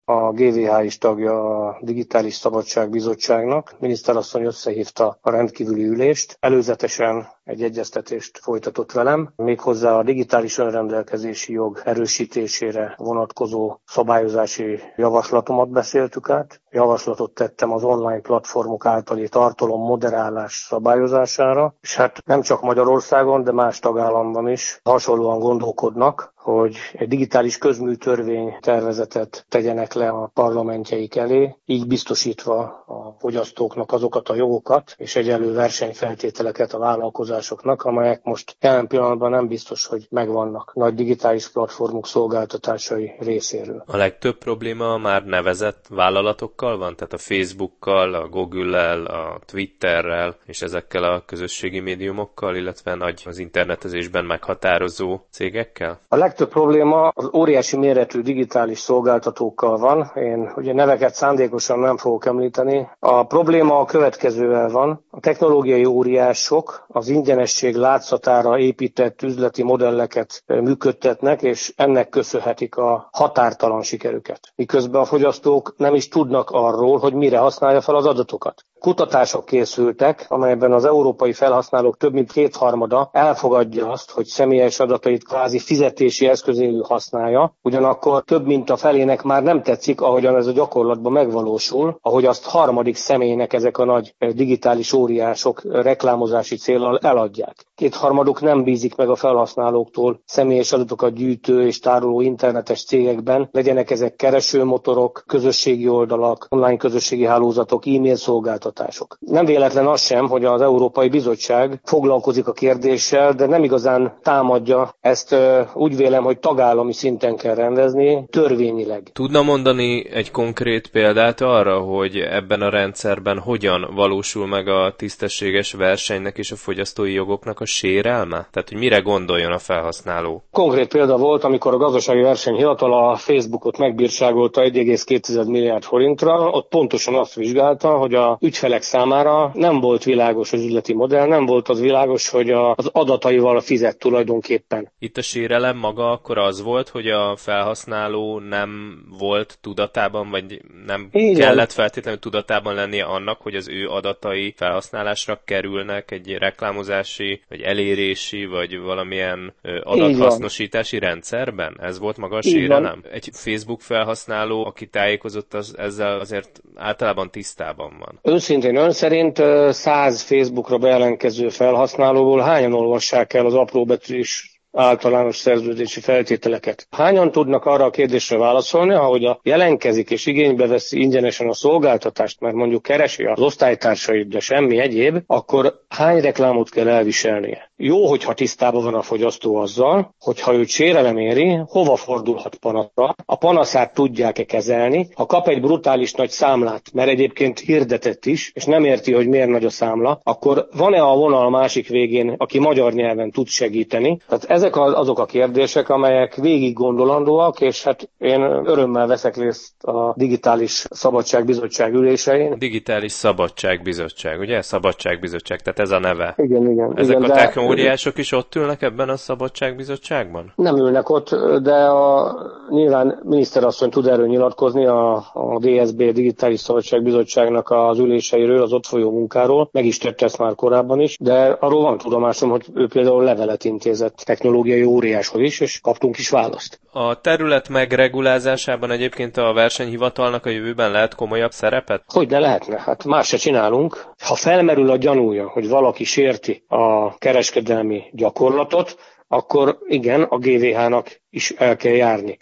A GVH is tagja a Digitális Szabadság Bizottságnak. Miniszterasszony összehívta a rendkívüli ülést. Előzetesen egy egyeztetést folytatott velem, méghozzá a digitális önrendelkezési jog erősítésére vonatkozó szabályozási javaslatomat beszéltük át. Javaslatot tettem az online platformok általi tartalom moderálás szabályozására, és hát nem csak Magyarországon, de más tagállamban is hasonlóan gondolkodnak, hogy egy digitális közműtörvény tervezetet tegyenek le a parlamentjeik elé, így biztosítva a fogyasztóknak azokat a jogokat és egyenlő versenyfeltételeket a vállalkozásoknak, amelyek most jelen pillanatban nem biztos, hogy megvannak nagy digitális platformok szolgáltatásai részéről. A legtöbb probléma már nevezett vállalatokkal van? Tehát a Facebookkal, a Google-lel, a Twitterrel és ezekkel a közösségi médiumokkal, illetve nagy az internetezésben meghatározó cégekkel? A legtöbb probléma az óriási méretű digitális szolgáltatókkal van. Én ugye neveket szándékosan nem fogok említeni. A probléma a következővel van. A technológiai óriások az ingyenesség látszatára épített üzleti modelleket működtetnek, és ennek köszönhetik a határtalan sikerüket. Miközben a fogyasztók nem is tudnak arról, hogy mire használja fel az adatokat. Kutatások készültek, amelyben az európai felhasználók több mint 2/3 elfogadja azt, hogy személyes adatait kvázi fizetési eszközéül használja, ugyanakkor több mint a felének már nem tetszik, ahogyan ez a gyakorlatban megvalósul, ahogy azt harmadik személynek ezek a nagy digitális óriások reklámozási céllal eladják. 2/3 nem bízik meg a felhasználóktól személyes adatokat gyűjtő és tároló internetes cégekben, legyenek ezek keresőmotorok, közösségi oldalak, online közösségi hálózatok, e-mail szolgáltatások. Nem véletlen az sem, hogy az Európai Bizottság foglalkozik a kérdéssel, de nem igazán támadja ezt, úgy vélem, hogy tagállami szinten kell rendezni, törvényileg. Tudna mondani egy konkrét példát arra, hogy ebben a rendszerben hogyan valósul meg a tisztességes versenynek és a fogyasztói jogoknak a sérelme? Tehát, hogy mire gondoljon a felhasználó? Konkrét példa volt, amikor a Gazdasági Versenyhivatal a Facebookot megbírságolta 1,2 milliárd forintra, ott pontosan azt vizsgálta, hogy a ügyfelek számára nem volt világos az üzleti modell, nem volt az világos, hogy az adataival fizet tulajdonképpen. Itt a sérelem maga akkor az volt, hogy a felhasználó nem volt tudatában, vagy nem kellett feltétlenül tudatában lennie annak, hogy az ő adatai felhasználásra kerülnek egy reklámozási, vagy elérési, vagy valamilyen adathasznosítási rendszerben? Ez volt maga a sérelem? Egy Facebook felhasználó, aki tájékozott, ezzel azért általában tisztában van. Őszintén ön szerint 100 Facebookra bejelentkező felhasználóból hányan olvassák el az apróbetűs általános szerződési feltételeket? Hányan tudnak arra a kérdésre válaszolni, ahogy jelentkezik és igénybe veszi ingyenesen a szolgáltatást, mert mondjuk keresi az osztálytársait, de semmi egyéb, akkor hány reklámot kell elviselnie? Jó, hogyha tisztában van a fogyasztó azzal, hogyha őt sérelem éri, hova fordulhat panaszra, a panaszát tudják-e kezelni, ha kap egy brutális nagy számlát, mert egyébként hirdetett is, és nem érti, hogy miért nagy a számla, akkor van-e a vonal másik végén, aki magyar nyelven tud segíteni? Tehát ezek azok a kérdések, amelyek végig gondolandóak, és hát én örömmel veszek részt a Digitális Szabadságbizottság ülésein. Digitális Szabadságbizottság, ugye? Szabadságbizottság, tehát ez a neve. Igen. Ezek a technológiások is ott ülnek ebben a Szabadságbizottságban? Nem ülnek ott, de nyilván miniszterasszony tud erről nyilatkozni a DSB Digitális Szabadságbizottságnak az üléseiről, az ott folyó munkáról. Meg is tette ezt már korábban is, de arról van tudomásom, hogy ő például levelet intézett technológiai óriáshoz is, és kaptunk is választ. A terület megregulázásában egyébként a versenyhivatalnak a jövőben lehet komolyabb szerepet? Hogyne lehetne? Hát más se csinálunk. Ha felmerül a gyanúja, hogy valaki sérti a kereskedelmi gyakorlatot, akkor igen, a GVH-nak is el kell járni.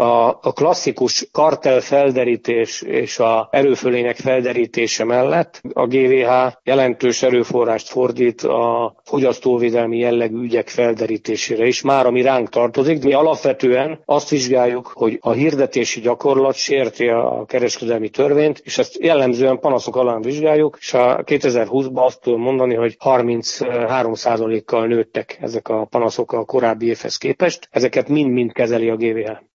A klasszikus kartelfelderítés és a erőfölények felderítése mellett a GVH jelentős erőforrást fordít a fogyasztóvédelmi jellegű ügyek felderítésére is, már ami ránk tartozik. Mi alapvetően azt vizsgáljuk, hogy a hirdetési gyakorlat sérti a kereskedelmi törvényt, és ezt jellemzően panaszok alán vizsgáljuk, és a 2020-ban azt tudom mondani, hogy 33%-kal nőttek ezek a panaszok a korábbi évhez képest. Ezeket mind-mind kezeli a GVH.